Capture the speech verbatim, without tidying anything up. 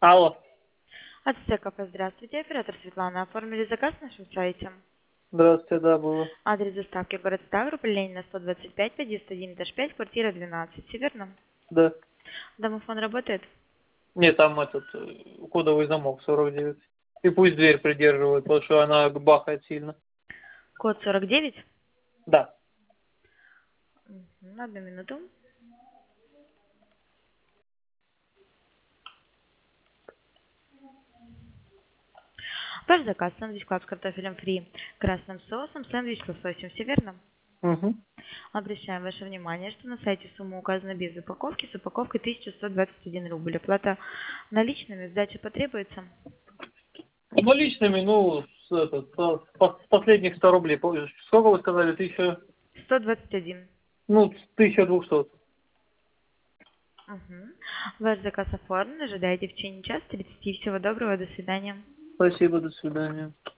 Алло. Ацтек кафе, здравствуйте. Оператор Светлана. Оформили заказ на нашем сайте. Здравствуйте, да, было. Адрес доставки город Ставрополь, Ленина, сто двадцать пять, подъезд один, этаж пять, квартира двенадцать. Все верно? Да. Домофон работает? Нет, там этот э, кодовый замок сорок девять. И пусть дверь придерживает, потому что она бахает сильно. Код сорок девять? Да. Угу, одну минуту. Ваш заказ сэндвич клаб с картофелем фри, красным соусом, сэндвич с лососем. Все верно? Угу. Обращаем ваше внимание, что на сайте сумма указана без упаковки, с упаковкой тысяча сто двадцать один рубль. Оплата наличными, сдача потребуется. Наличными, ну, с, этот, со- с пос- с последних ста рублей. Помнишь, сколько вы сказали? Тысяча, сто двадцать один. ну, тысяча двухсот. Угу. Ваш заказ оформлен. Ожидайте в течение часа тридцати. Всего доброго. До свидания. Спасибо, до свидания.